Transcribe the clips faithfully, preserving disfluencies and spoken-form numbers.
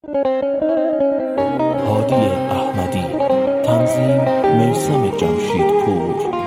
هادی احمدی، تنظیم میثم جمشیدپور.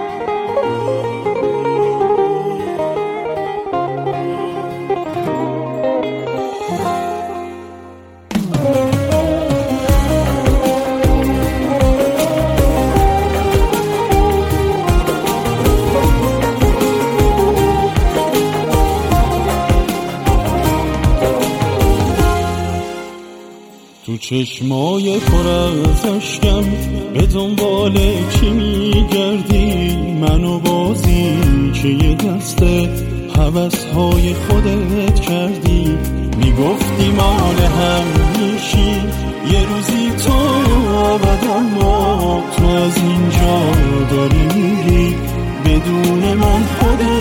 تو چشمای پر از اشکم به دنبال چی میگردی؟ منو بازی که یه دسته هوس‌های خودت کردی. میگفتی مال هم میشی یه روزی تو ابد، اما تو از اینجا داری میری بدون من خودت